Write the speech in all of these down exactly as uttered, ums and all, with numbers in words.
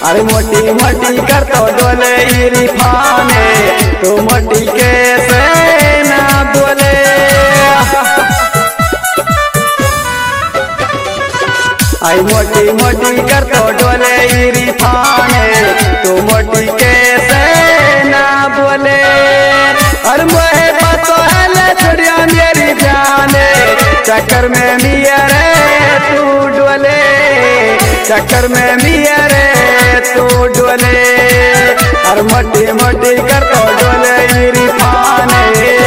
अरे मोटी मोटी कर तो डोले इरफाने तू मोटी कैसे ना बोले। आई मोटी मोटी कर तो डोले इरफाने तू मोटी कैसे ना बोले। और मोहे पतो है ले छुड़िया मेरी जाने चक्कर में मिया रे तू डोले, चक्कर में मिया रे तू डोले। और मोटी मोटी कर तो डोले इरफाने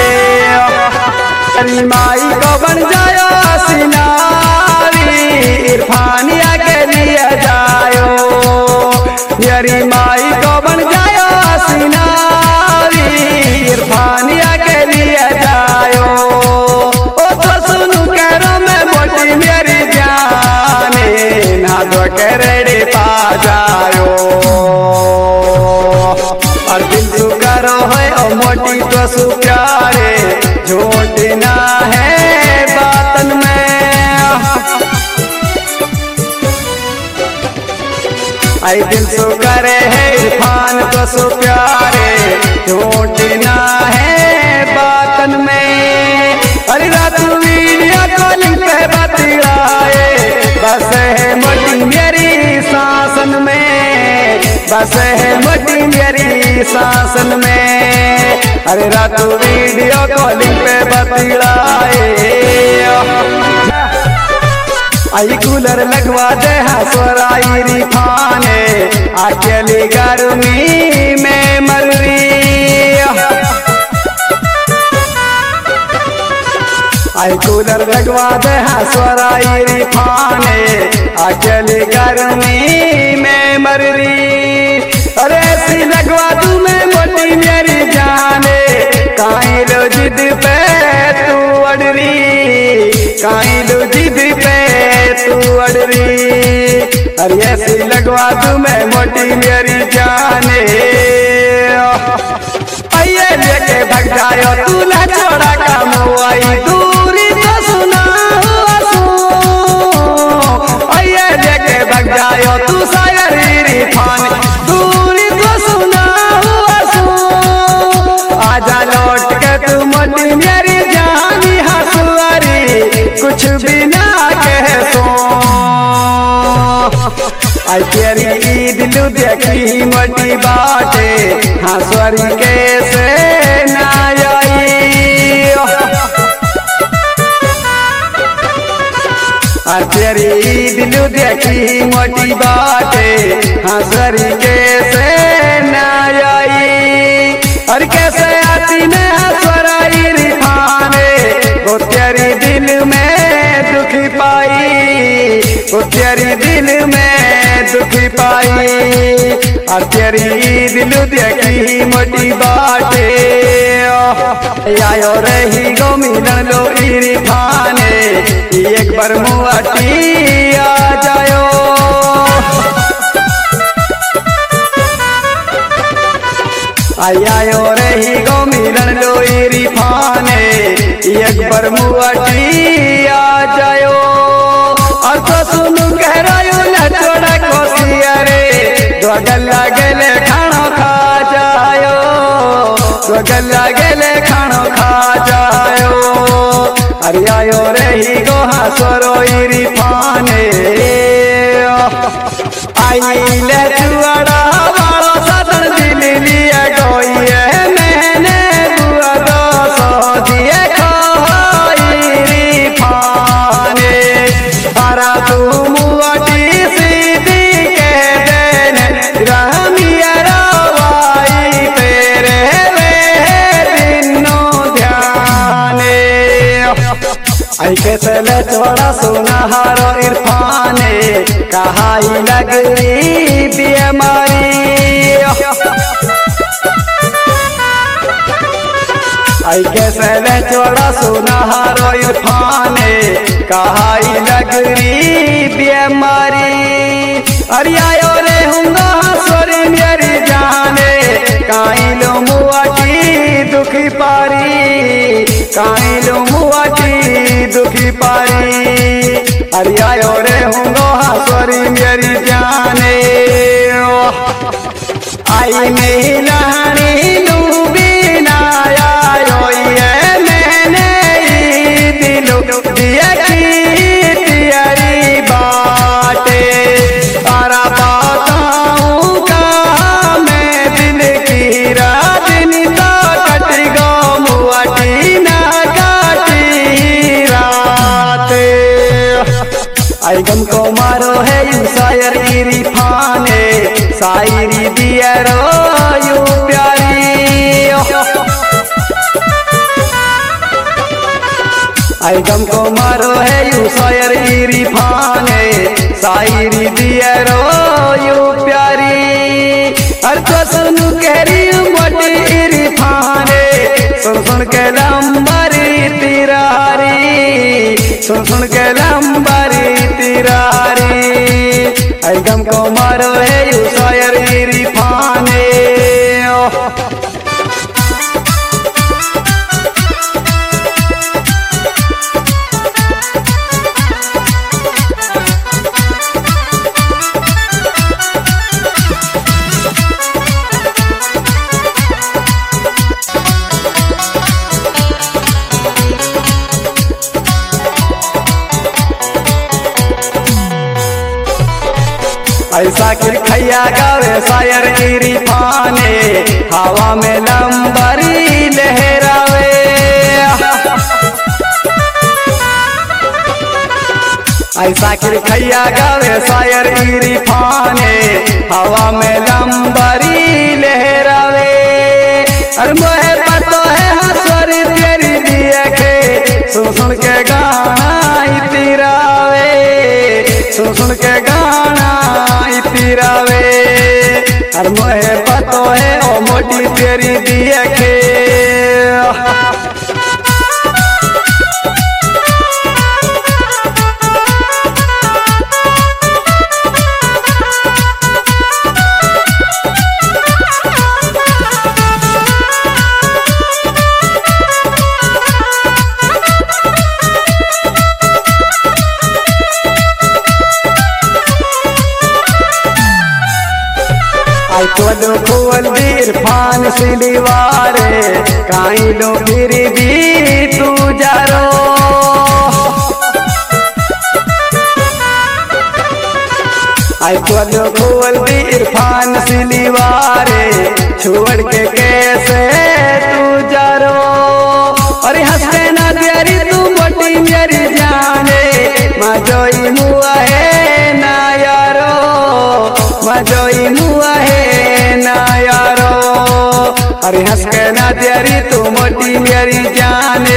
अरे माई को बन जायो सिनारी इरफानिया के लिए जायो। मेरी माई को बन जायो सिनारी इरफानिया के लिए जायो। ओ तो सुनू करो मैं मोटी मेरी जाने ना दो करेड़े पा जायो। और दिल तू करो है ओ मोटी तो सु प्यारे झूठ ना है बातन में। आई दिल सो करे है इरफान तो सो प्यारे झूठ ना है बातन में। अरे रात वीडियो कॉलिंग पे बतियाए बस है मोटी मेरी शासन में, बस है मोटी मेरी शासन में। अरे रात वीडियो कॉलिंग पे बतियाए आई कूलर लगवा दे हसरा इरफाने अकेली गर्मी में मर रही। आई कूलर लगवा दे हसरा इरफाने अकेली गर्मी में मर रही। अरे ऐसी लगवा दूं मैं मोटी मेरी जाने काई लो जिद पे तू अड़ रही, काई लो जिद पे तू अड़ रही। अरे ऐसी लगवा दूं मैं मोटी मेरी जाने आइए लेके भग जायो तू ना छोड़ा काम आई दूरी तो सुना आइए लेके भग जायो तू सागर इरफान दूरी तो सुना आजा लौट के तू मोटी मेरी जानी हंसुआरी कुछ भी ना कह सो। आई तेरी ईद लू देखी मोटी बाटे हंसुआरी कैसे ना आई। और तेरी ईद लू देखी मोटी बाटे हंसुआरी कैसे ना आई। और कैसे आती मैं हंसुआ इरफाने वो तेरी दिल में दुखी पाई, वो तेरी दिल में दुखी पाई। और तेरी दिल देखी मोटी बाटे आयो रही गो मिलन लो इरफाने एक बार मुआटी आ जायो। आयो रही गो मिलन लो इरफाने एक बार मुआटी आ जायो। और तो सुनू कह रहा न छोड़ा कोसिया रे दो गल्ला गेले खानो खा जायो, दो गल्ला गेले खानो खा जायो। अरे आयो रही गो हंसरो इरफाने आई ले जुआड़ा वाला साधन दिल लिया गोई है मैंने बुआ दो सौ दिए इरफाने। अरा तू मुआटी सीधी के देने रमिया रवाई तेरे वे दिनों ध्याने। आई कैसे ले छोड़ा सुना हारो इरफाने कहाई लग रही बीमारी। आई कैसे ले छोड़ा सुना हारो इरफाने कहाई लग रही बीमारी। अरे आयो रे हूँगा सोरी मेरी जाने काई लो मुआटी दुखी पारी, काई लो मुआटी दुखी पारी। अरे आयो रे हूँगा सोरी मेरी जाने। आई मिलानी लूबी नाया ये मैंने दिलो दिया की तियारी बाटे तारा बताऊं का मैं दिल की रात निता कट गो मुआटी ना काटी रात आई गम को मारो है यू शायर इरफाने शायरी दिया रो यू प्यारी आई गम को मारो है यू शायर इरफाने शायरी दिया रो यू प्यारी हर तो सुन कहरी मोटी इरफाने सुन सुन के लंबरी तिरारी सुन सुन के लंबरी तिरारी आई गम को मारो है यू शायर इरफाने ऐसा किर खैया गावे शायर इरफाने हवा में लंबरी लहरावे ऐसा किर खैया गावे शायर इरफाने हवा में लंबरी लहरावे और मोहे पतो है हसर तेरी दिए के सुन सुन के गाना तिरावे सुन सुन के गाना तिरावे और मोहे पतो है ओ मोटी तेरी दिए के तो खोल इरफान से दीवारे काई लो फिर भी तू जारो आई तो खोल इरफान से दीवारे छोड़ के कैसे तू जारो अरे हंसते ना तेरी तू मोटी मेरी जाने मजोई मुआ है ना यारो मजोई मुआ है ना यारो अरे हंस के ना तेरी तू मोटी मेरी जाने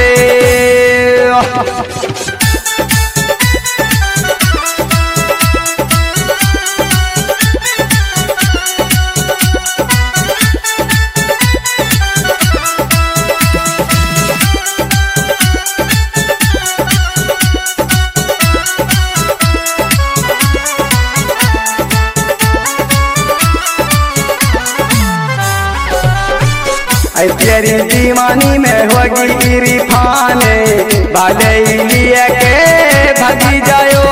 तेरी दीवानी में होगी इरफाने बाले लिए के भागी जायो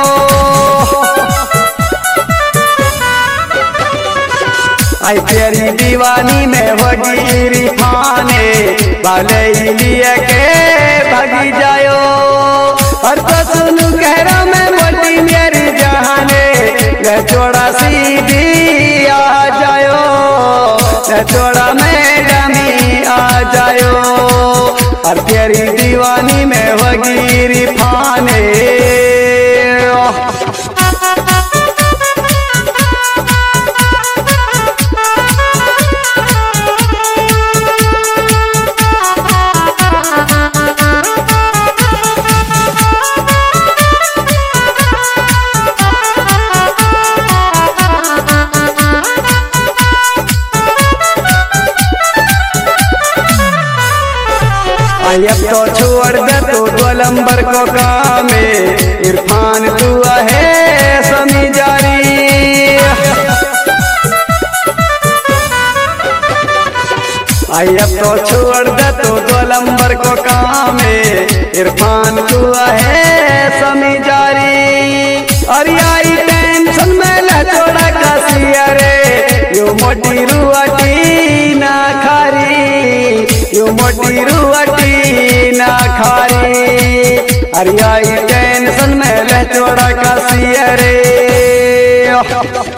आई तेरी दीवानी में होगी इरफाने बाले लिए के भागी जायो और तो सुन कहरा में मोटी मेरी जहाने ले चोड़ा सीधी आ जायो ले चोड़ा में डमी आ जायो और तेरी दीवानी में होगी इरफाने अब तो छोड़ दे तो गोलंबर को कामे इरफान तू है समी जारी आई अब तो छोड़ दे तो गोलंबर को कामे इरफान तू है समी जारी और आई टेंशन में ले छोड़ा कसिया रे यो मोटी रुआटी अरे आई टेंशन में ले चोड़ा का सिया रे।